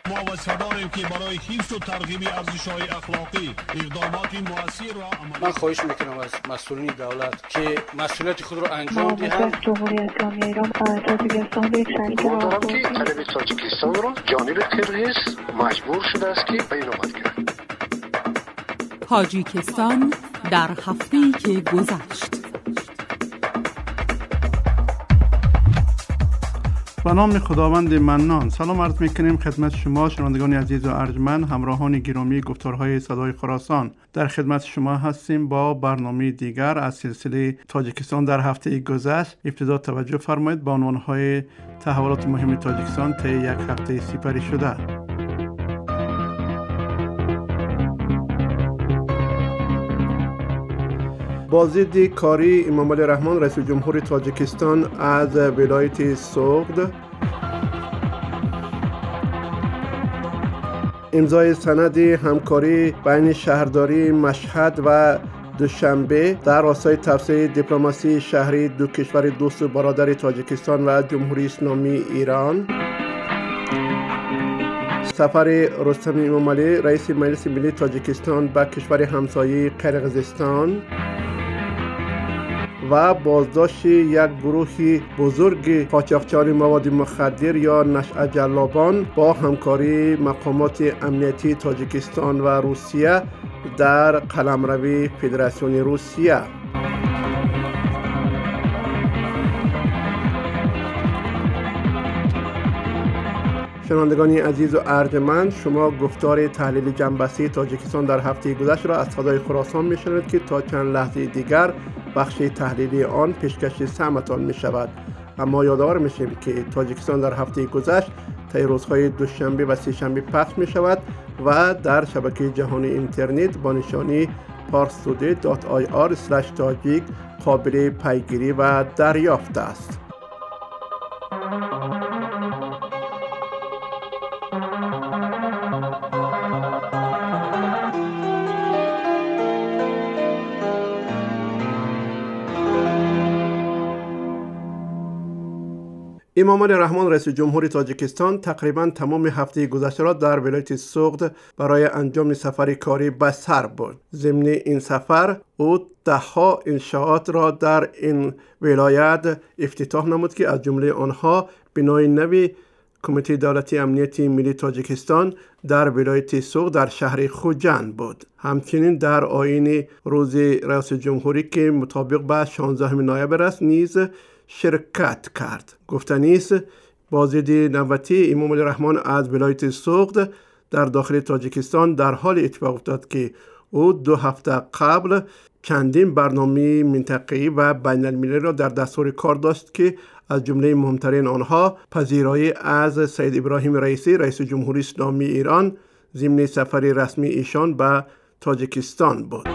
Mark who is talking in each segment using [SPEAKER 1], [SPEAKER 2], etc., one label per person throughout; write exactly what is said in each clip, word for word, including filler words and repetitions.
[SPEAKER 1] ما وعده داریم که برای حفظ و ترغیب ارزش‌های اخلاقی اقدامات مؤثر را عملی.
[SPEAKER 2] من خواهش میکنم از مسئولین دولت که مسئولیت خود را انجام
[SPEAKER 3] ما
[SPEAKER 2] دهند.
[SPEAKER 3] جمهوری اسلامی ایران تاجیکستان یک شریک
[SPEAKER 4] راهبردی طرف تاجیکستان را جانب قرقیز مجبور شده است که بین‌آمد کند.
[SPEAKER 5] تاجیکستان در هفته‌ای که گذشت.
[SPEAKER 6] به نام خداوند منان. سلام عرض میکنیم خدمت شما شنوندگان عزیز و ارجمند، همراهان گرامی گفتارهای صدای خراسان. در خدمت شما هستیم با برنامه دیگر از سلسله تاجیکستان در هفته گذشت. ابتدا توجه فرمایید به عنوانهای تحولات مهم تاجیکستان طی یک هفته سپری شده. بازدید کاری امامعلی رحمان رئیس جمهور تاجیکستان از ولایت سوغد، امضای سند همکاری بین شهرداری مشهد و دوشنبه در راستای توسعه دیپلماسی شهری دو کشور دوست و برادر تاجیکستان و جمهوری اسلامی ایران، سفر رستم امامعلی رئیس مجلس ملی تاجیکستان به کشور همسایه قرقیزستان و بازداشت یک گروه بزرگ قاچاقچیان مواد مخدر یا نشأه جلابان با همکاری مقامات امنیتی تاجیکستان و روسیه در قلمرو فدراسیون روسیه. شنوندگان عزیز و ارجمند، شما گفتار تحلیل جنبشی تاجیکستان در هفته گذشته را از صدای خراسان میشنوید که تا چند لحظه دیگر بخش تحلیلی آن پیشکش سمعتان می شود. اما یادآور میشیم که تاجیکستان در هفته گذشت طی روزهای دوشنبه و سه شنبه پخش می شود و در شبکه جهانی اینترنت با نشانی پارستودی دات آی آر اسلش تاجیک قابل پیگیری و دریافت است. امامعلی رحمان رئیس جمهور تاجیکستان تقریبا تمام هفته گذشته را در ولایت سوغد برای انجام سفر کاری به سر برد. ضمن این سفر او ده‌ها انشاءات را در این ولایت افتتاح نمود که از جمله آنها بنای نوی کمیته دولتی امنیتی ملی تاجیکستان در ولایت سوغد در شهر خوجند بود. همچنین در آیین روز رئیس جمهوری که مطابق به شانزدهم نوامبر است نیز شرکت کرد. گفتنی است بازدید نوبتی امامعلی رحمان از ولایت سوغد در داخل تاجیکستان در حال اتفاق افتاد که او دو هفته قبل چندین برنامه منطقه‌ای و بین المللی را در دستور کار داشت که از جمله مهمترین آنها پذیرایی از سید ابراهیم رئیسی رئیس جمهوری اسلامی ایران ضمن سفر رسمی ایشان به تاجیکستان بود.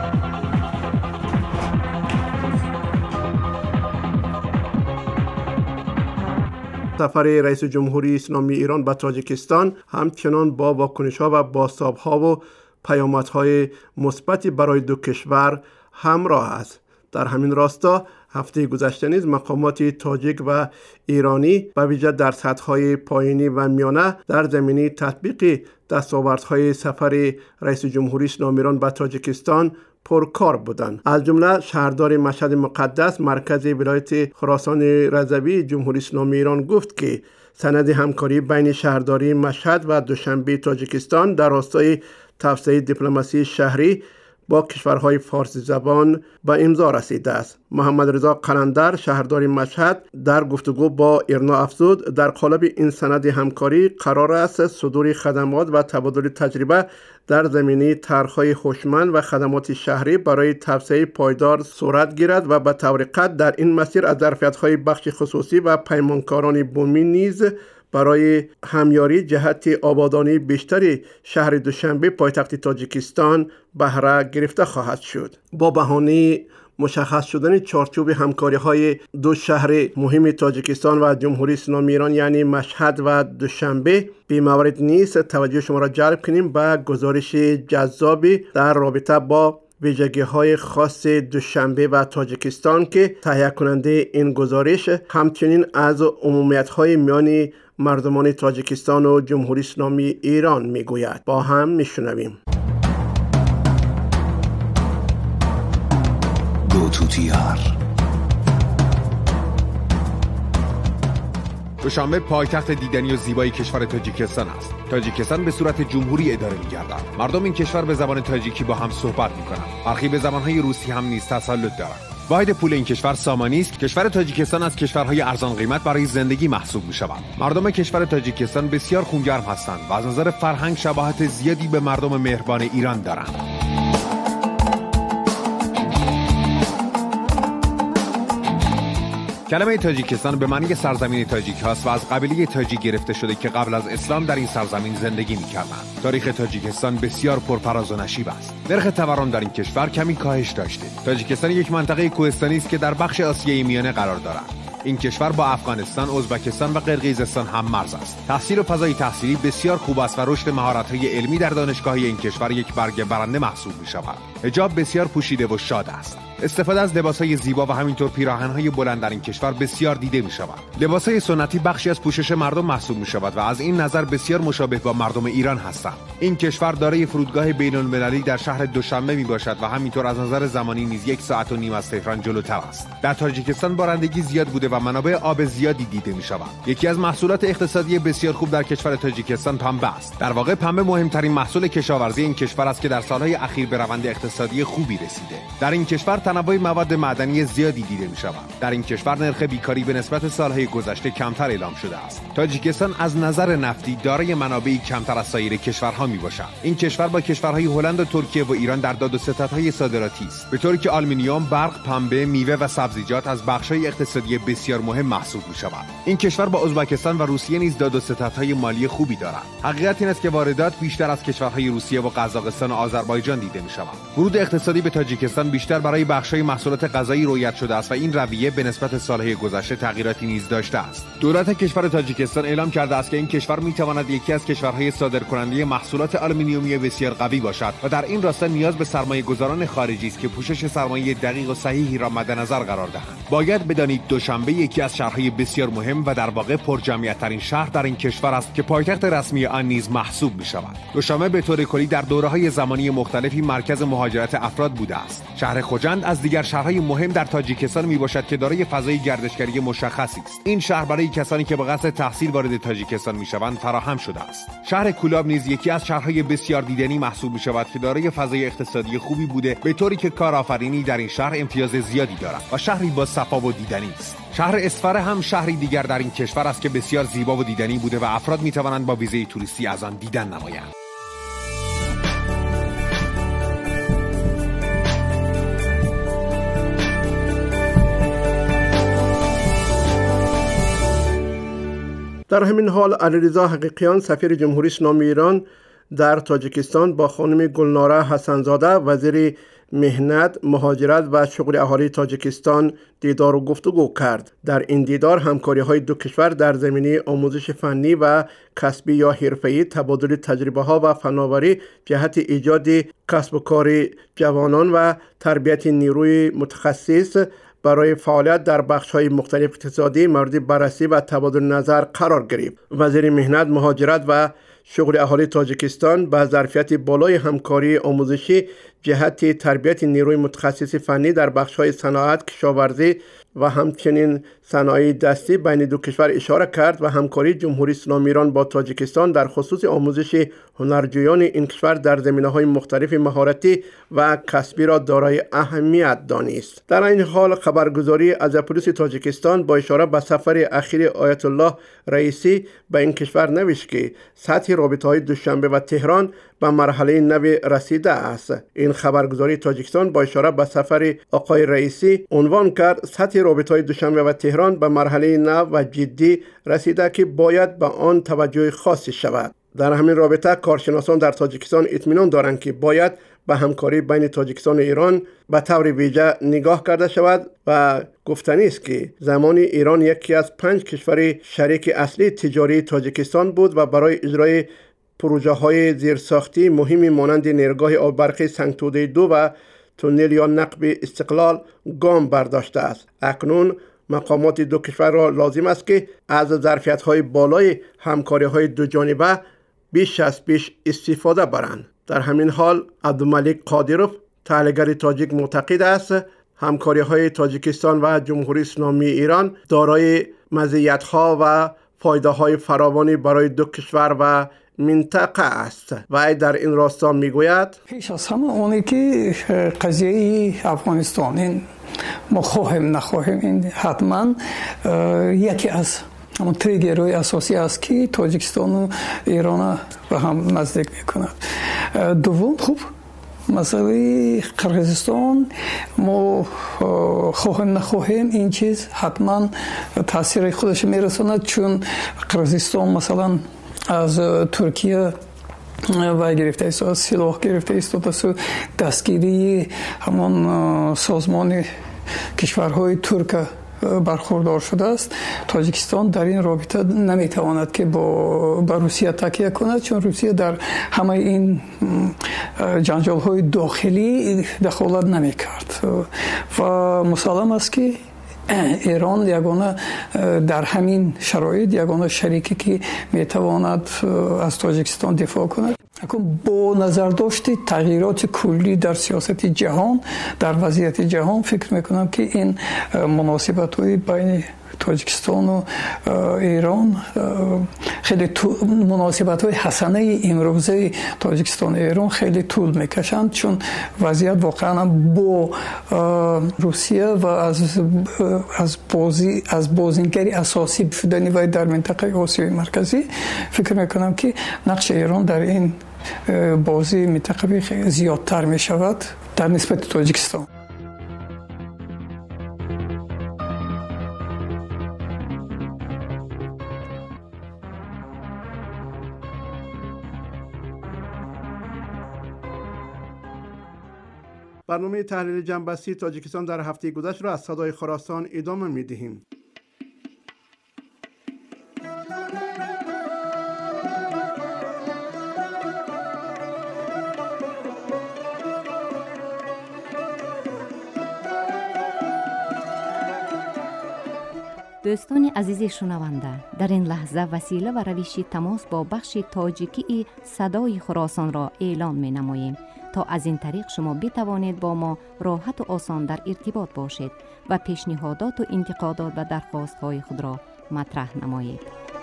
[SPEAKER 6] سفر رئیس جمهوری اسلامی ایران به تاجیکستان همچنان با واکنش‌ها و بازتاب‌ها و پیامدهای مثبتی برای دو کشور همراه است. در همین راستا هفته گذشته نیز مقامات تاجیک و ایرانی به ویژه در سطح‌های پایینی و میانه در زمینه تطبیق دستاوردهای سفر رئیس جمهوری اسلامی ایران به تاجیکستان پرکار بودند. از جمله شهردار مشهد مقدس مرکز ولایت خراسان رضوی جمهوری اسلامی ایران گفت که سند همکاری بین شهرداری مشهد و دوشنبه تاجیکستان در راستای توسعه دیپلماسی شهری با کشورهای فارسی زبان به امضا رسیده است. محمد رضا قلندر شهردار مشهد در گفتگو با ایرنا افزود در قالب این سند همکاری قرار است صدور خدمات و تبادل تجربه در زمینه طرح‌های هوشمند و خدمات شهری برای توسعه پایدار صورت گیرد و به طور قطع در این مسیر از ظرفیت‌های بخش خصوصی و پیمانکاران بومی نیز برای همیاری جهت آبادانی بیشتری شهر دوشنبه پایتخت تاجیکستان بهره گرفته خواهد شد. با بهانه مشخص شدن چارچوب همکاری‌های دو شهر مهم تاجیکستان و جمهوری اسلامی ایران یعنی مشهد و دوشنبه، بی موارد نیست توجه شما را جلب کنیم به گزارش جذابی در رابطه با ویژگی‌های خاص دوشنبه و تاجیکستان که تهیه کننده این گزارش همچنین از عمومیت‌های میان مردمان تاجیکستان و جمهوری اسلامی ایران میگوید. با هم میشنویم.
[SPEAKER 7] گوتوتیار
[SPEAKER 8] دوشنبه پایتخت دیدنی و زیبای کشور تاجیکستان است. تاجیکستان به صورت جمهوری اداره می‌گردد. مردم این کشور به زبان تاجیکی با هم صحبت می‌کنند. برخی به زبان‌های روسی هم نیز تسلط دارند. واحد پول این کشور سامانی است. کشور تاجیکستان از کشورهای ارزان قیمت برای زندگی محسوب می‌شود. مردم کشور تاجیکستان بسیار خونگرم هستند و از نظر فرهنگ شباهت زیادی به مردم مهربان ایران دارند. کلمه تاجیکستان به معنی سرزمین تاجیک هاست و از قبیله تاجیک گرفته شده که قبل از اسلام در این سرزمین زندگی می‌کردند. تاریخ تاجیکستان بسیار پرفراز و نشیب است. نرخ تورم در این کشور کمی کاهش داشته. تاجیکستان یک منطقه کوهستانی است که در بخش آسیای میانه قرار دارد. این کشور با افغانستان، ازبکستان و قرقیزستان هم مرز است. تحصیل و فضای تحصیلی بسیار خوب است و رشد مهارت‌های علمی در دانشگاه‌های این کشور یک برگ برنده محسوب می‌شود. حجاب بسیار پوشیده و شاد است. استفاده از لباس‌های زیبا و همینطور پیراهن‌های بلند در این کشور بسیار دیده می‌شود. لباس‌های سنتی بخشی از پوشش مردم محسوب می‌شود و از این نظر بسیار مشابه با مردم ایران هستند. این کشور دارای فرودگاه بین‌المللی در شهر دوشنبه میباشد و همینطور از نظر زمانی نیز یک ساعت و نیم از تهران جلوتر است. در تاجیکستان بارندگی زیاد بوده و منابع آب زیادی دیده می‌شود. یکی از محصولات اقتصادی بسیار خوب در کشور تاجیکستان پنبه است. در واقع پنبه مهمترین محصول کشاورزی این کشور است که در سال‌های اخیر به روند اقتصادی خوبی رسیده. در این کشور تنوع مواد معدنی زیادی دیده می‌شود. در این کشور نرخ بیکاری به نسبت سال‌های گذشته کمتر اعلام شده است. تاجیکستان از نظر نفتی دارای منابعی کمتر از سایر کشورها میباشد. این کشور با کشورهای هلند و ترکیه و ایران در داد و ستدهای صادراتی است، به طوری که آلومینیوم، برق، پنبه، میوه و سبزیجات از بخش‌های اقتصادی بسیار مهم محسوب می‌شود. این کشور با ازبکستان و روسیه نیز داد و ستدهای مالی خوبی دارد. حقیقت این است که واردات بیشتر از کشورهای روسیه و قزاقستان و آذربایجان دیده می‌شود. ورود اقتصادی به تاجیکستان بیشتر برای بخش‌های محصولات غذایی رویت شده است و این رویه به نسبت سال‌های گذشته تغییراتی نیز داشته است. دولت کشور تاجیکستان اعلام کرده است که این کشور می‌تواند یکی از کشورهای صادرکننده محصولات آلومینیومی بسیار قوی باشد و در این راستا نیاز به سرمایه‌گذاران خارجی است که پوشش سرمایه دقیق و صحیحی را مد نظر قرار دهند. باید بدانید دوشنبه یکی از شهرهای بسیار مهم و در واقع پرجمعیت‌ترین شهر در این کشور است که پایتخت رسمی آن نیز محسوب می‌شود. دوشنبه به طور کلی در دوره‌های زمانی مختلفی مرکز مهاجرت افراد بوده است. شهر خوجند از دیگر شهرهای مهم در تاجیکستان میباشد که دارای فضای گردشگری مشخصی است. این شهر برای کسانی که به قصد تحصیل وارد تاجیکستان میشوند فراهم شده است. شهر کولاب نیز یکی از شهرهای بسیار دیدنی محسوب میشود که دارای فضای اقتصادی خوبی بوده، به طوری که کارآفرینی در این شهر امتیاز زیادی دارد و شهری با صفا و دیدنی است. شهر اسفره هم شهری دیگر در این کشور است که بسیار زیبا و دیدنی بوده و افراد میتوانند با ویزه توریستی از آن دیدن نمایند.
[SPEAKER 6] در همین حال علیرضا حقیقیان سفیر جمهوری اسلامی ایران در تاجیکستان با خانم گلناره حسنزاده وزیر مهنت، مهاجرت و شغل اهالی تاجیکستان دیدار و گفتگو کرد. در این دیدار همکاری‌های دو کشور در زمینه آموزش فنی و کسبی یا حرفه‌ای، تبادل تجربه‌ها و فناوری جهت ایجاد کسب و کار جوانان و تربیت نیروی متخصص برای فعالیت در بخش‌های مختلف اقتصادی مورد بررسی و تبادل نظر قرار گرفت. وزیر مهنت، مهاجرت و شغل اهالی تاجیکستان با ظرفیت بالای همکاری آموزشی جهت تربیت نیروی متخصص فنی در بخش‌های صنعت، کشاورزی و همچنین صنایع دستی بین دو کشور اشاره کرد و همکاری جمهوری اسلامی ایران با تاجیکستان در خصوص آموزش هنرجویان این کشور در زمینه‌های مختلف مهارتی و کسبی را دارای اهمیت دانست. در این حال خبرگزاری از پلیس تاجیکستان با اشاره به سفر اخیر آیت الله رئیسی به این کشور نوشت که سطح رابطه‌های دوشنبه و تهران به مرحله نو رسیده است. این خبرگزاری تاجیکستان با اشاره به سفر آقای رئیسی عنوان کرد سطح رابطه‌های دوشنبه و تهران به مرحله نو و جدی رسیده که باید به آن توجه خاصی شود. در همین رابطه کارشناسان در تاجیکستان اطمینان دارند که باید به همکاری بین تاجیکستان و ایران به طور ویژه نگاه کرده شود و گفتنی است که زمانی ایران یکی از پنج کشور شریک اصلی تجاری تاجیکستان بود و برای اجرای پروژه های زیرساختی مهمی مانند نیروگاه آب برقی سنگتوده دو و تونل یا نقب استقلال گام برداشته است. اکنون مقامات دو کشور را لازم است که از ظرفیت‌های بالای همکاری‌های دو جانبه بیش از پیش استفاده برند. در همین حال عبدالملک قادروف تحلیلگر تاجیک معتقد است همکاری‌های تاجیکستان و جمهوری اسلامی ایران دارای مزیت‌ها و فایده‌های فراوانی برای دو کشور و منطقه است و در این راستا میگوید
[SPEAKER 7] پیش از همه اونی که قضیه افغانستان این ما خواهیم نخواهیم این حتما یکی از همون تریگرهای اساسی است که تاجیکستان و ایران به هم نزدیک میکند. دوم خوب مسئله قرقیزستان ما خواهیم نخواهیم این چیز حتما تاثیر خودش میرساند، چون قرقیزستان مثلا از ترکیه و گرفته است، از سلاح گرفته است، از دستگیری همان سازمان کشورهای ترک برخوردار شده است. تاجیکستان در این رابطه نمیتواند که با, با روسیه تکیه کند، چون روسیه در همه این جنجال های داخلی دخالت نمیکرد و مسلم است که ایران یگانه در همین شرایط یگانه شریکی که میتواند از تاجیکستان دفاع کند. اکنون با نظر داشت تغییرات کلی در سیاست جهان، در وضعیت جهان، فکر میکنم که این مناسبت های بین تاجیکستان و ایران خیلی مناسبت های حسنه امروزه تاجیکستان و ایران خیلی طول میکشند، چون وضعیت واقعا با روسیه و از از بازی از بازیگری اساسی شدنی و در منطقه آسیای مرکزی فکر میکنم که نقش ایران در این بازی منطقوی زیادتر میشود در نسبت تاجیکستان.
[SPEAKER 6] برنامه تحلیل جنبستی تاجیکستان در هفته گذشته را از صدای خراسان ادامه می‌دهیم.
[SPEAKER 9] دوستان عزیز شنونده، در این لحظه وسیله و روش تماس با بخش تاجیکی صدای خراسان را اعلان می نماییم تا از این طریق شما بتوانید با ما راحت و آسان در ارتباط باشید و پیشنهادات و انتقادات و درخواست‌های خود را مطرح نمایید.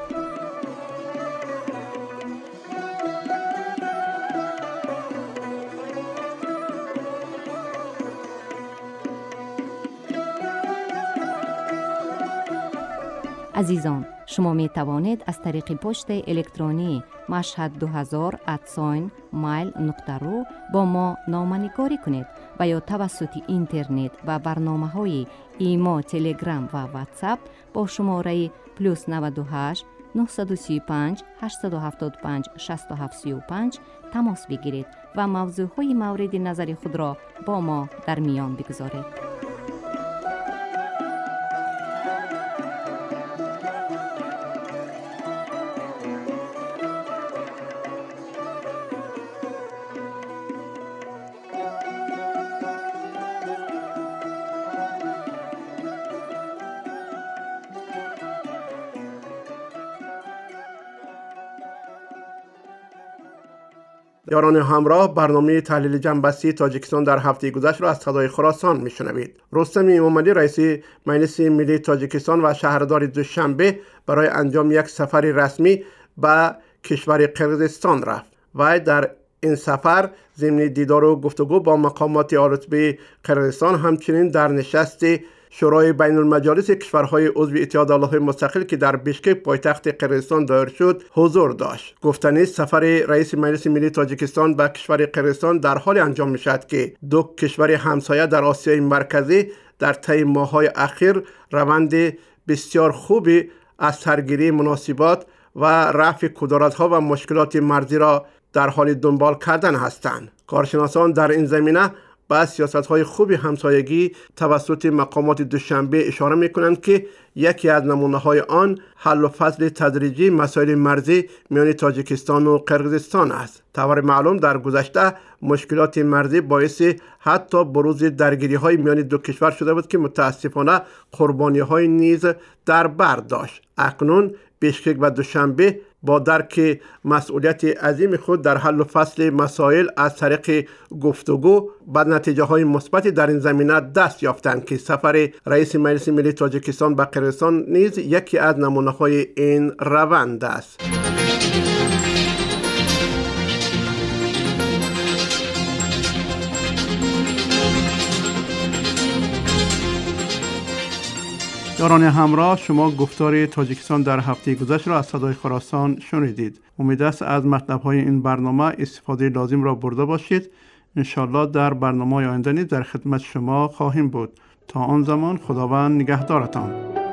[SPEAKER 9] عزیزان، شما می توانید از طریق پست الکترونی مشهد دو هزار ات مایل نقطه رو با ما نامه‌نگاری کنید و یا توسط اینترنت و برنامه های ایما، تلگرام و واتساپ با شماره پلوس نود و هشت نه سه پنج هشت هفت پنج شش هفت سه پنج تماس بگیرید و موضوع های مورد نظر خود را با ما در میان بگذارید.
[SPEAKER 6] یاران همراه، برنامه تحلیل جنبستی تاجیکستان در هفته گذشته را از صدای خراسان میشنوید. رستم امامعلی رئیس مجلس ملی تاجیکستان و شهردار دوشنبه برای انجام یک سفر رسمی به کشور قرقیزستان رفت و در این سفر ضمن دیدار و گفتگو با مقامات عالی‌رتبه قرقیزستان همچنین در نشست شورای بین المجالس کشورهای عضو اتحاد ایالات مستقل که در بیشکک پایتخت قرقیزستان دایر شد حضور داشت. گفتنی سفر رئیس مجلس ملی تاجیکستان به کشور قرقیزستان در حال انجام میشد که دو کشور همسایه در آسیای مرکزی در طی ماه‌های اخیر روند بسیار خوبی از سرگیری مناسبات و رفع کدورت‌ها و مشکلات مرزی را در حال دنبال کردن هستند. کارشناسان در این زمینه به سیاست‌های خوب همسایگی توسط مقامات دوشنبه اشاره می‌کنند که یکی از نمونه های آن حل و فصل تدریجی مسائل مرزی میان تاجیکستان و قرقیزستان است. طور معلوم در گذشته مشکلات مرزی باعث حتی بروز درگیری های میان دو کشور شده بود که متاسفانه قربانی های نیز در بر داشت. اکنون بیشکک و دوشنبه با درک مسئولیت عظیم خود در حل و فصل مسائل از طریق گفتگو به نتیجه های مثبتی در این زمینه دست یافتند که سفر رئیس مجلس ملی تاجیکستان به قرقیزستان نیز یکی از نمونه های این روند است. یاران همراه، شما گفتار تاجیکستان در هفته گذشته را از صدای خراسان شنیدید. امید است از مطلب‌های این برنامه استفاده لازم را برده باشید. انشالله در برنامه آینده نیز در خدمت شما خواهیم بود. تا آن زمان خداوند نگهدارتان.